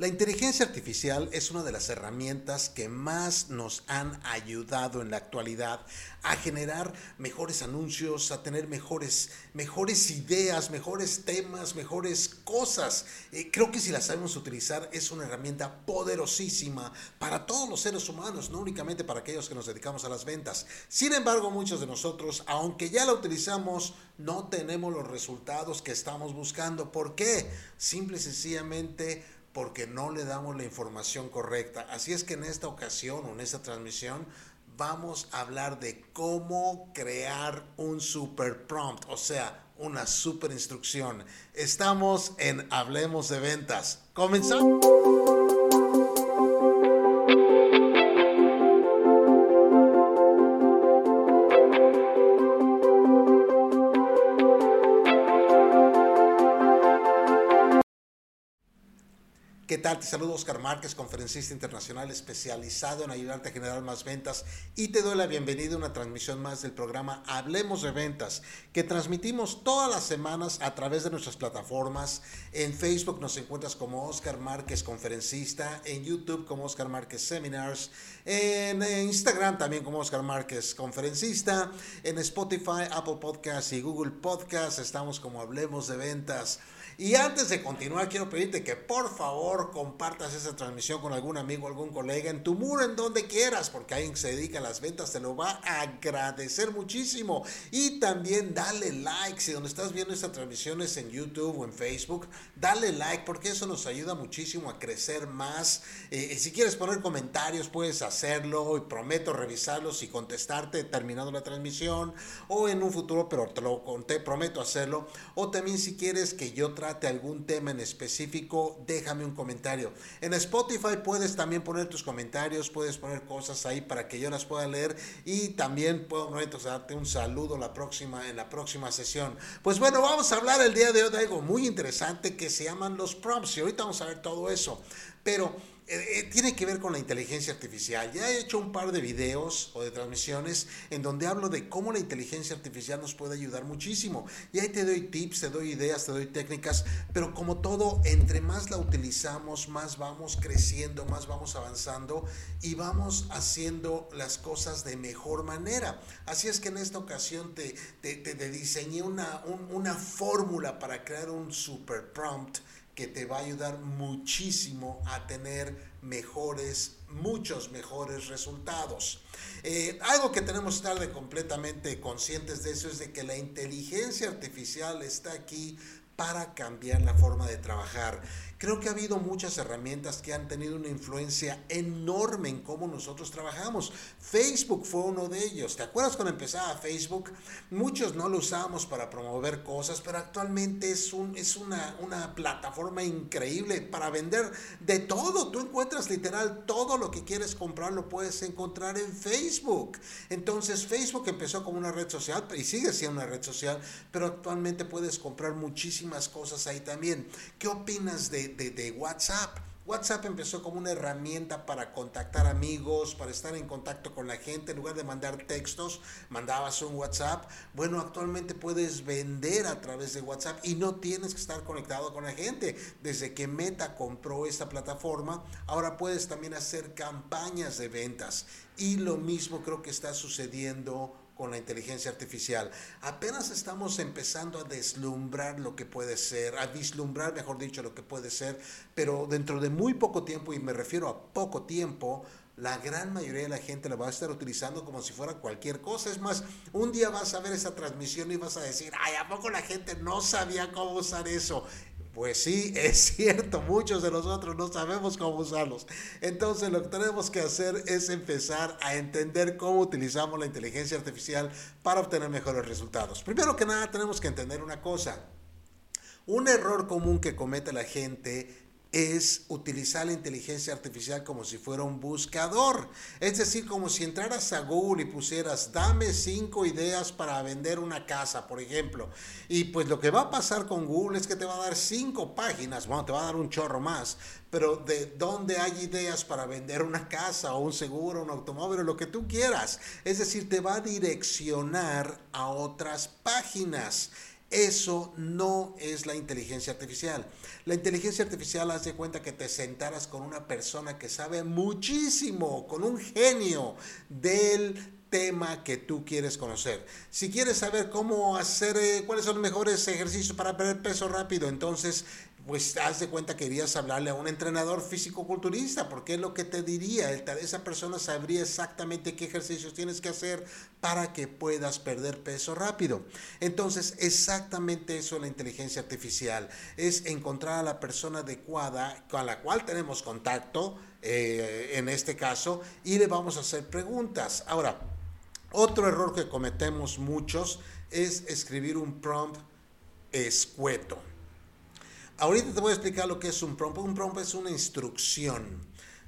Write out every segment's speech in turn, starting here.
La inteligencia artificial es una de las herramientas que más nos han ayudado en la actualidad a generar mejores anuncios, a tener mejores ideas, mejores temas, mejores cosas. Creo que si la sabemos utilizar es una herramienta poderosísima para todos los seres humanos, no únicamente para aquellos que nos dedicamos a las ventas. Sin embargo, muchos de nosotros, aunque ya la utilizamos, no tenemos los resultados que estamos buscando. ¿Por qué? Simple y sencillamente porque no le damos la información correcta. Así es que en esta ocasión o en esta transmisión vamos a hablar de cómo crear un super prompt, o sea, una super instrucción. Estamos en Hablemos de Ventas. ¿Comenzamos? ¿Qué tal? Te saludo Oscar Márquez, conferencista internacional especializado en ayudarte a generar más ventas y te doy la bienvenida a una transmisión más del programa Hablemos de Ventas, que transmitimos todas las semanas a través de nuestras plataformas. En Facebook nos encuentras como Oscar Márquez Conferencista, en YouTube como Oscar Márquez Seminars, en Instagram también como Oscar Márquez Conferencista, en Spotify, Apple Podcasts y Google Podcasts estamos como Hablemos de Ventas. Y antes de continuar, quiero pedirte que por favor compartas esta transmisión con algún amigo, algún colega, en tu muro, en donde quieras, porque alguien que se dedica a las ventas te lo va a agradecer muchísimo. Y también dale like, si donde estás viendo esta transmisión es en YouTube o en Facebook, dale like porque eso nos ayuda muchísimo a crecer más. Si quieres poner comentarios puedes hacerlo y prometo revisarlos y contestarte terminando la transmisión o en un futuro, pero te prometo hacerlo. O también si quieres que yo trate algún tema en específico, déjame un comentario. En Spotify puedes también poner tus comentarios, puedes poner cosas ahí para que yo las pueda leer y también puedo darte un saludo en la próxima sesión. Pues bueno, vamos a hablar el día de hoy de algo muy interesante que se llaman los prompts y ahorita vamos a ver todo eso. Pero tiene que ver con la inteligencia artificial. Ya he hecho un par de videos o de transmisiones en donde hablo de cómo la inteligencia artificial nos puede ayudar muchísimo. Y ahí te doy tips, te doy ideas, te doy técnicas, pero como todo, entre más la utilizamos, más vamos creciendo, más vamos avanzando y vamos haciendo las cosas de mejor manera. Así es que en esta ocasión te diseñé una fórmula para crear un super prompt que te va a ayudar muchísimo a tener muchos mejores resultados. Algo que tenemos que estar completamente conscientes de eso es de que la inteligencia artificial está aquí para cambiar la forma de trabajar. Creo que ha habido muchas herramientas que han tenido una influencia enorme en cómo nosotros trabajamos. Facebook fue uno de ellos. ¿Te acuerdas cuando empezaba Facebook? Muchos no lo usábamos para promover cosas, pero actualmente es una plataforma increíble para vender de todo. Tú encuentras literal todo lo que quieres comprar, lo puedes encontrar en Facebook. Entonces Facebook empezó como una red social y sigue siendo una red social, pero actualmente puedes comprar muchísimas cosas ahí también. ¿Qué opinas de WhatsApp? WhatsApp empezó como una herramienta para contactar amigos, para estar en contacto con la gente. En lugar de mandar textos, mandabas un WhatsApp. Bueno, actualmente puedes vender a través de WhatsApp y no tienes que estar conectado con la gente. Desde que Meta compró esta plataforma, ahora puedes también hacer campañas de ventas. Y lo mismo creo que está sucediendo con la inteligencia artificial. Apenas estamos empezando a vislumbrar lo que puede ser, mejor dicho, lo que puede ser, pero dentro de muy poco tiempo, y me refiero a poco tiempo, la gran mayoría de la gente la va a estar utilizando como si fuera cualquier cosa. Es más, un día vas a ver esa transmisión y vas a decir, ay, ¿a poco la gente no sabía cómo usar eso? Pues sí, es cierto, muchos de nosotros no sabemos cómo usarlos. Entonces lo que tenemos que hacer es empezar a entender cómo utilizamos la inteligencia artificial para obtener mejores resultados. Primero que nada tenemos que entender una cosa. Un error común que comete la gente es utilizar la inteligencia artificial como si fuera un buscador. Es decir, como si entraras a Google y pusieras, dame 5 ideas para vender una casa, por ejemplo. Y pues lo que va a pasar con Google es que te va a dar 5 páginas, bueno, te va a dar un chorro más, pero de dónde hay ideas para vender una casa o un seguro, un automóvil o lo que tú quieras. Es decir, te va a direccionar a otras páginas. Eso no es la inteligencia artificial. La inteligencia artificial, haz de cuenta que te sentaras con una persona que sabe muchísimo, con un genio del tema que tú quieres conocer. Si quieres saber cómo hacer, cuáles son los mejores ejercicios para perder peso rápido, entonces pues haz de cuenta que irías a hablarle a un entrenador físico-culturista, porque es lo que te diría. Esa persona sabría exactamente qué ejercicios tienes que hacer para que puedas perder peso rápido. Entonces, exactamente eso es la inteligencia artificial, es encontrar a la persona adecuada con la cual tenemos contacto, en este caso, y le vamos a hacer preguntas. Ahora, otro error que cometemos muchos es escribir un prompt escueto. Ahorita te voy a explicar lo que es un prompt. Un prompt es una instrucción.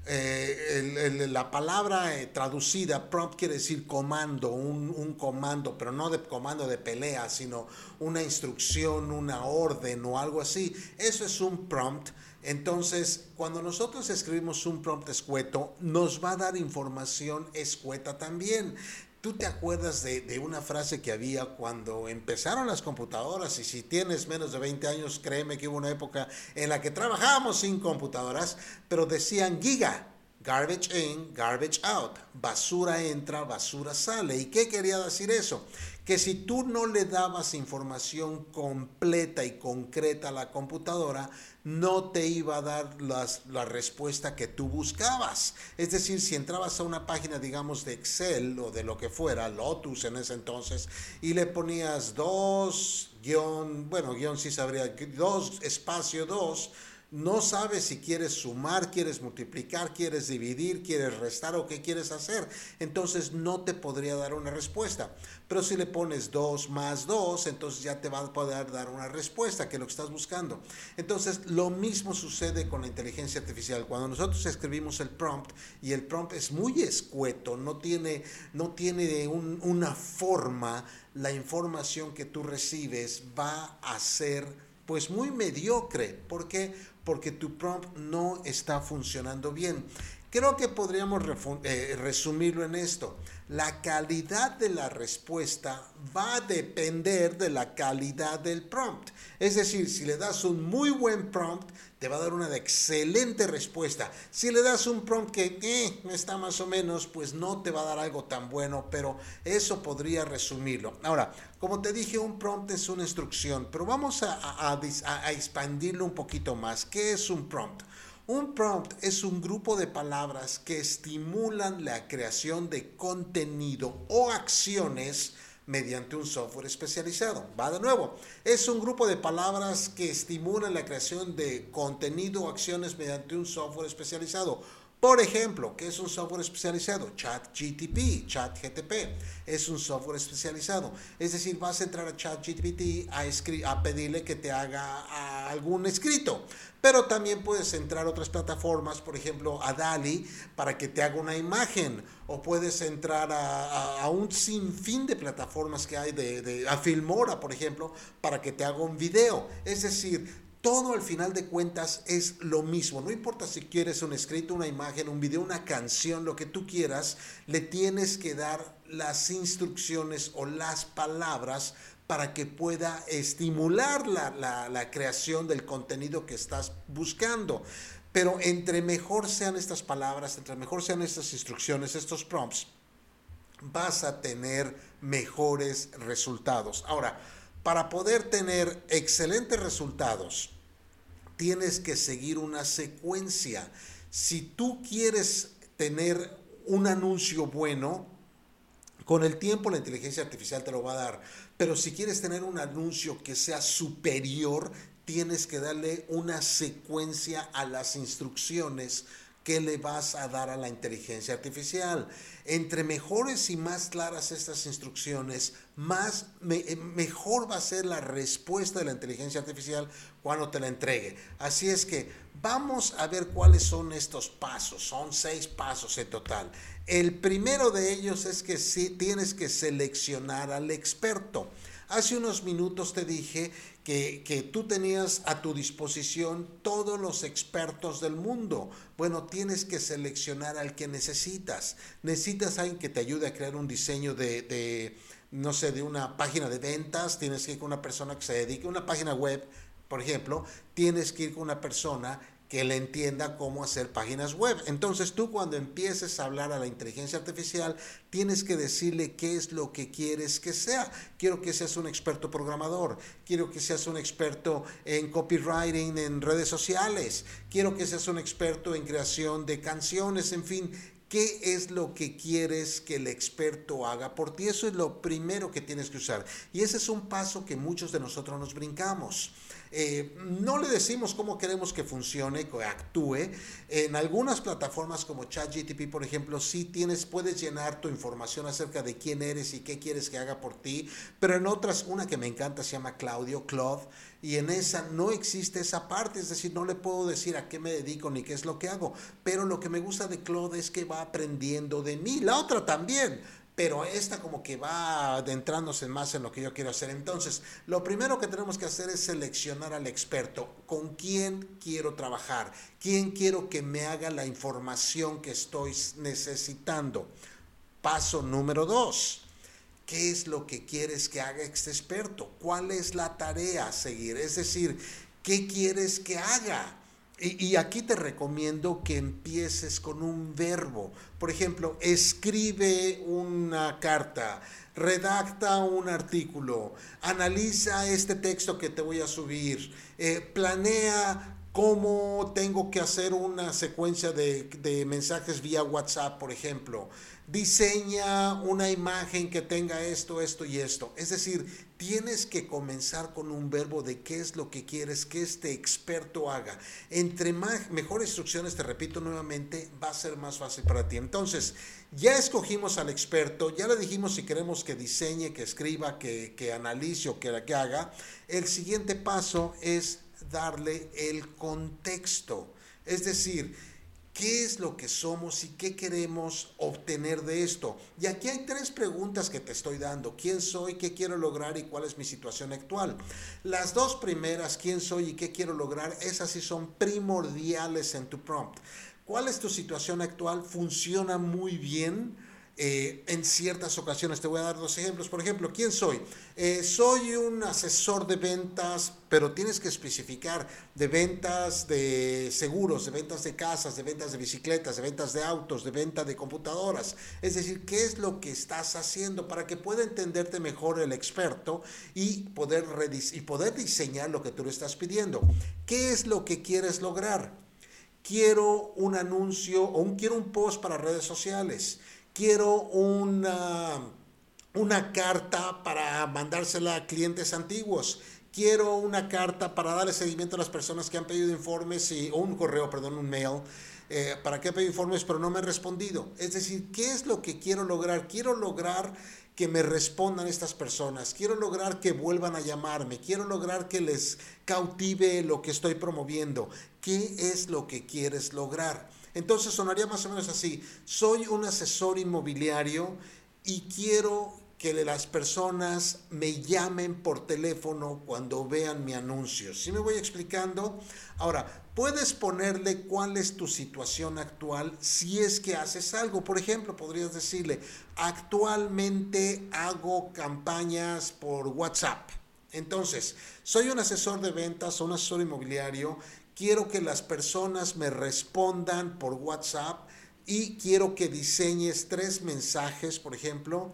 La palabra traducida, prompt, quiere decir comando, un comando, pero no de comando de pelea, sino una instrucción, una orden o algo así. Eso es un prompt. Entonces, cuando nosotros escribimos un prompt escueto, nos va a dar información escueta también. ¿Tú te acuerdas de una frase que había cuando empezaron las computadoras? Y si tienes menos de 20 años, créeme que hubo una época en la que trabajábamos sin computadoras, pero decían giga, garbage in, garbage out, basura entra, basura sale. ¿Y qué quería decir eso? Que si tú no le dabas información completa y concreta a la computadora, no te iba a dar la respuesta que tú buscabas. Es decir, si entrabas a una página, digamos, de Excel o de lo que fuera, Lotus en ese entonces, y le ponías guión sí sabría, 2 espacio 2, no sabes si quieres sumar, quieres multiplicar, quieres dividir, quieres restar o qué quieres hacer. Entonces no te podría dar una respuesta. Pero si le pones 2 más 2, entonces ya te va a poder dar una respuesta, que es lo que estás buscando. Entonces lo mismo sucede con la inteligencia artificial. Cuando nosotros escribimos el prompt, y el prompt es muy escueto, no tiene una forma, la información que tú recibes va a ser pues muy mediocre. ¿Por qué? Porque tu prompt no está funcionando bien. Creo que podríamos resumirlo en esto. La calidad de la respuesta va a depender de la calidad del prompt. Es decir, si le das un muy buen prompt, te va a dar una excelente respuesta. Si le das un prompt que está más o menos, pues no te va a dar algo tan bueno, pero eso podría resumirlo. Ahora, como te dije, un prompt es una instrucción, pero vamos a expandirlo un poquito más. ¿Qué es un prompt? Un prompt es un grupo de palabras que estimulan la creación de contenido o acciones mediante un software especializado. Va de nuevo. Es un grupo de palabras que estimulan la creación de contenido o acciones mediante un software especializado. Por ejemplo, ¿qué es un software especializado? ChatGTP, ChatGTP es un software especializado. Es decir, vas a entrar a ChatGPT a pedirle que te haga algún escrito. Pero también puedes entrar a otras plataformas, por ejemplo, a DALL-E para que te haga una imagen. O puedes entrar a un sinfín de plataformas que hay, a Filmora, por ejemplo, para que te haga un video. Es decir, todo al final de cuentas es lo mismo. No importa si quieres un escrito, una imagen, un video, una canción, lo que tú quieras, le tienes que dar las instrucciones o las palabras para que pueda estimular la creación del contenido que estás buscando. Pero entre mejor sean estas palabras, entre mejor sean estas instrucciones, estos prompts, vas a tener mejores resultados. Ahora, para poder tener excelentes resultados, tienes que seguir una secuencia. Si tú quieres tener un anuncio bueno, con el tiempo la inteligencia artificial te lo va a dar. Pero si quieres tener un anuncio que sea superior, tienes que darle una secuencia a las instrucciones que le vas a dar a la inteligencia artificial. Entre mejores y más claras estas instrucciones, mejor va a ser la respuesta de la inteligencia artificial cuando te la entregue. Así es que vamos a ver cuáles son estos pasos. Son 6 pasos en total. El primero de ellos es que sí, tienes que seleccionar al experto. Hace unos minutos te dije que tú tenías a tu disposición todos los expertos del mundo. Bueno, tienes que seleccionar al que necesitas. Necesitas a alguien que te ayude a crear un diseño de no sé, de una página de ventas, tienes que ir con una persona que se dedique a una página web, por ejemplo, tienes que ir con una persona que le entienda cómo hacer páginas web. Entonces tú cuando empieces a hablar a la inteligencia artificial, tienes que decirle qué es lo que quieres que sea. Quiero que seas un experto programador, quiero que seas un experto en copywriting en redes sociales, quiero que seas un experto en creación de canciones, en fin. ¿Qué es lo que quieres que el experto haga por ti? Eso es lo primero que tienes que usar. Y ese es un paso que muchos de nosotros nos brincamos. No le decimos cómo queremos que funcione, que actúe. En algunas plataformas como ChatGPT, por ejemplo, sí puedes llenar tu información acerca de quién eres y qué quieres que haga por ti, pero en otras, una que me encanta se llama Claude, y en esa no existe esa parte, es decir, no le puedo decir a qué me dedico ni qué es lo que hago, pero lo que me gusta de Claude es que va aprendiendo de mí, la otra también, pero esta como que va adentrándose más en lo que yo quiero hacer. Entonces, lo primero que tenemos que hacer es seleccionar al experto, con quién quiero trabajar, quién quiero que me haga la información que estoy necesitando. Paso número 2. ¿Qué es lo que quieres que haga este experto? ¿Cuál es la tarea a seguir? Es decir, ¿qué quieres que haga? Y aquí te recomiendo que empieces con un verbo. Por ejemplo, escribe una carta, redacta un artículo, analiza este texto que te voy a subir, planea cómo tengo que hacer una secuencia de mensajes vía WhatsApp, por ejemplo. Diseña una imagen que tenga esto, esto y esto. Es decir, tienes que comenzar con un verbo de qué es lo que quieres que este experto haga. Entre mejores instrucciones, te repito nuevamente, va a ser más fácil para ti. Entonces, ya escogimos al experto, ya le dijimos si queremos que diseñe, que escriba, que analice o que haga. El siguiente paso es darle el contexto. Es decir, ¿qué es lo que somos y qué queremos obtener de esto? Y aquí hay 3 preguntas que te estoy dando. ¿Quién soy, qué quiero lograr y cuál es mi situación actual? Las 2 primeras, ¿quién soy y qué quiero lograr? Esas sí son primordiales en tu prompt. ¿Cuál es tu situación actual? Funciona muy bien. En ciertas ocasiones te voy a dar 2 ejemplos. Por ejemplo, ¿quién soy? Soy un asesor de ventas, pero tienes que especificar de ventas de seguros, de ventas de casas, de ventas de bicicletas, de ventas de autos, de venta de computadoras. Es decir, ¿qué es lo que estás haciendo para que pueda entenderte mejor el experto y poder diseñar lo que tú le estás pidiendo? ¿Qué es lo que quieres lograr? Quiero un anuncio quiero un post para redes sociales. Quiero una carta para mandársela a clientes antiguos. Quiero una carta para darle seguimiento a las personas que han pedido informes, o un correo, perdón, un mail, para que han pedido informes pero no me han respondido. Es decir, ¿qué es lo que quiero lograr? Quiero lograr que me respondan estas personas. Quiero lograr que vuelvan a llamarme. Quiero lograr que les cautive lo que estoy promoviendo. ¿Qué es lo que quieres lograr? Entonces sonaría más o menos así: soy un asesor inmobiliario y quiero que las personas me llamen por teléfono cuando vean mi anuncio. ¿Sí me voy explicando? Ahora, puedes ponerle cuál es tu situación actual si es que haces algo. Por ejemplo, podrías decirle: actualmente hago campañas por WhatsApp. Entonces, soy un asesor de ventas o un asesor inmobiliario. Quiero que las personas me respondan por WhatsApp y quiero que diseñes 3 mensajes, por ejemplo,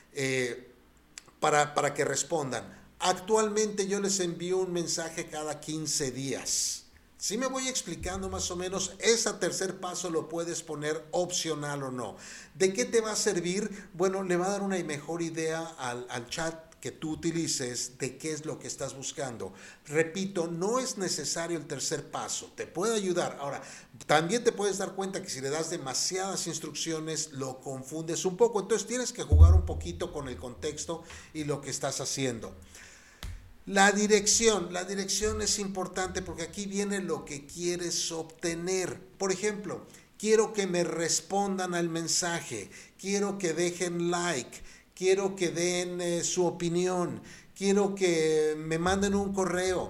para que respondan. Actualmente yo les envío un mensaje cada 15 días. Si me voy explicando más o menos, ese tercer paso lo puedes poner opcional o no. ¿De qué te va a servir? Bueno, le va a dar una mejor idea al chat que tú utilices de qué es lo que estás buscando. Repito, no es necesario el tercer paso, te puede ayudar. Ahora, también te puedes dar cuenta que si le das demasiadas instrucciones lo confundes un poco, entonces tienes que jugar un poquito con el contexto y lo que estás haciendo. La dirección es importante porque aquí viene lo que quieres obtener. Por ejemplo, quiero que me respondan al mensaje, quiero que dejen like, quiero que den su opinión, quiero que me manden un correo,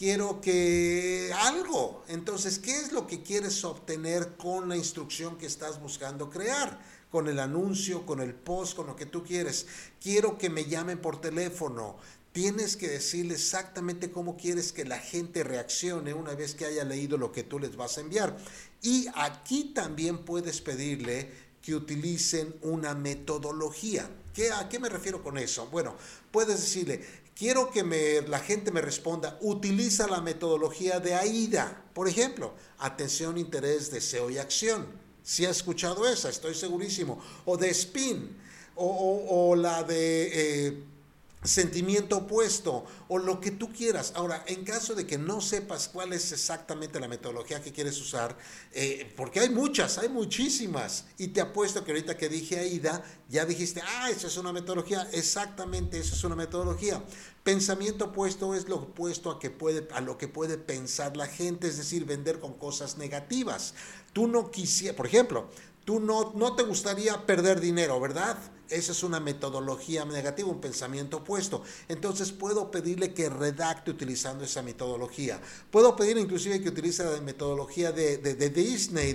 quiero que algo. Entonces, ¿qué es lo que quieres obtener con la instrucción que estás buscando crear? Con el anuncio, con el post, con lo que tú quieres. Quiero que me llamen por teléfono. Tienes que decirle exactamente cómo quieres que la gente reaccione una vez que haya leído lo que tú les vas a enviar. Y aquí también puedes pedirle que utilicen una metodología. ¿A qué me refiero con eso? Bueno, puedes decirle, quiero que la gente me responda, utiliza la metodología de AIDA. Por ejemplo, atención, interés, deseo y acción. Si has escuchado esa, estoy segurísimo. O de SPIN, o la de sentimiento opuesto, o lo que tú quieras. Ahora, en caso de que no sepas cuál es exactamente la metodología que quieres usar, porque hay muchas, hay muchísimas, y te apuesto que ahorita que dije AIDA, ya dijiste, eso es una metodología. Exactamente, eso es una metodología. Pensamiento opuesto es lo opuesto a lo que puede pensar la gente, es decir, vender con cosas negativas. Tú no quisieras, por ejemplo, tú no te gustaría perder dinero, ¿verdad? Esa es una metodología negativa, un pensamiento opuesto. Entonces puedo pedirle que redacte utilizando esa metodología. Puedo pedir inclusive que utilice la metodología de Disney,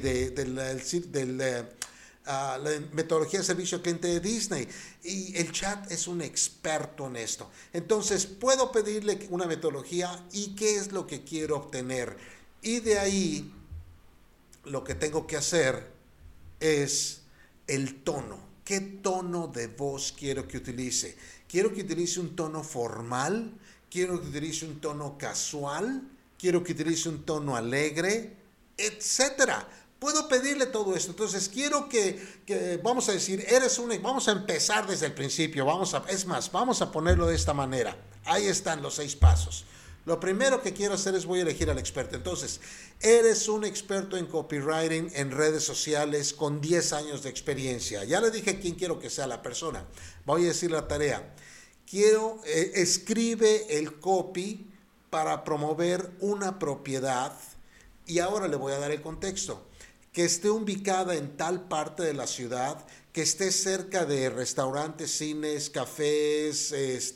la metodología de servicio al cliente de Disney. Y el chat es un experto en esto. Entonces puedo pedirle una metodología y qué es lo que quiero obtener. Y de ahí lo que tengo que hacer es el tono. ¿Qué tono de voz quiero que utilice? ¿Quiero que utilice un tono formal? ¿Quiero que utilice un tono casual? ¿Quiero que utilice un tono alegre? Etcétera. Puedo pedirle todo esto. Entonces quiero que vamos a decir, vamos a empezar desde el principio. Vamos a ponerlo de esta manera. Ahí están los 6 pasos. Lo primero que quiero hacer es voy a elegir al experto. Entonces, eres un experto en copywriting en redes sociales con 10 años de experiencia. Ya le dije quién quiero que sea la persona. Voy a decir la tarea. Escribe el copy para promover una propiedad y ahora le voy a dar el contexto. Que esté ubicada en tal parte de la ciudad, que esté cerca de restaurantes, cines, cafés,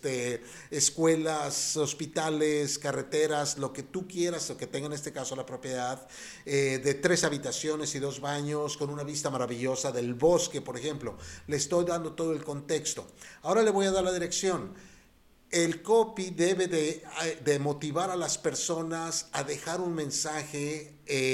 escuelas, hospitales, carreteras, lo que tú quieras, lo que tenga en este caso la propiedad, de 3 habitaciones y 2 baños, con una vista maravillosa del bosque, por ejemplo. Le estoy dando todo el contexto. Ahora le voy a dar la dirección. El copy debe de motivar a las personas a dejar un mensaje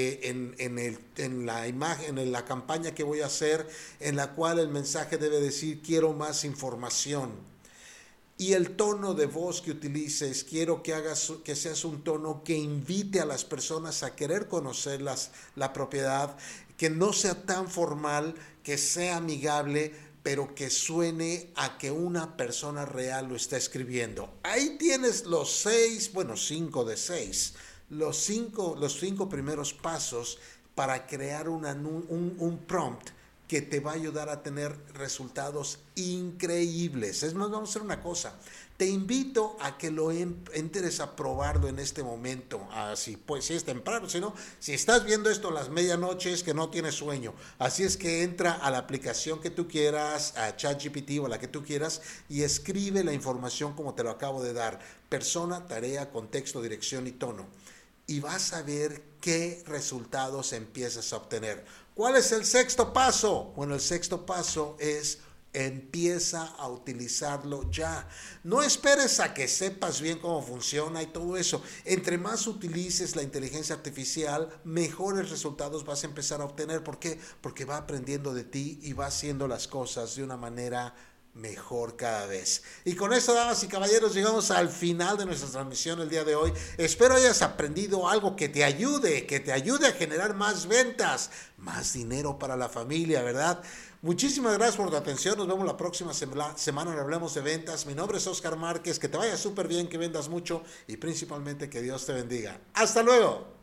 en la imagen, en la campaña que voy a hacer, en la cual el mensaje debe decir quiero más información. Y el tono de voz que utilices, quiero que seas un tono que invite a las personas a querer conocer la propiedad, que no sea tan formal, que sea amigable, pero que suene a que una persona real lo está escribiendo. Ahí tienes los 5 de 6, los cinco primeros pasos para crear un prompt que te va a ayudar a tener resultados increíbles. Es más, vamos a hacer una cosa. Te invito a que lo entres a probarlo en este momento. Así, pues si es temprano, si estás viendo esto a las medianoche es que no tienes sueño. Así es que entra a la aplicación que tú quieras, a ChatGPT o la que tú quieras, y escribe la información como te lo acabo de dar. Persona, tarea, contexto, dirección y tono. Y vas a ver qué resultados empiezas a obtener. ¿Cuál es el 6º paso? Bueno, el 6º paso es empieza a utilizarlo ya. No esperes a que sepas bien cómo funciona y todo eso. Entre más utilices la inteligencia artificial, mejores resultados vas a empezar a obtener. ¿Por qué? Porque va aprendiendo de ti y va haciendo las cosas de una manera mejor cada vez. Y con esto, damas y caballeros, llegamos al final de nuestra transmisión el día de hoy. Espero hayas aprendido algo que te ayude a generar más ventas, más dinero para la familia, ¿verdad? Muchísimas gracias por tu atención. Nos vemos la próxima semana en Hablemos de Ventas. Mi nombre es Oscar Márquez. Que te vaya súper bien, que vendas mucho y principalmente que Dios te bendiga. ¡Hasta luego!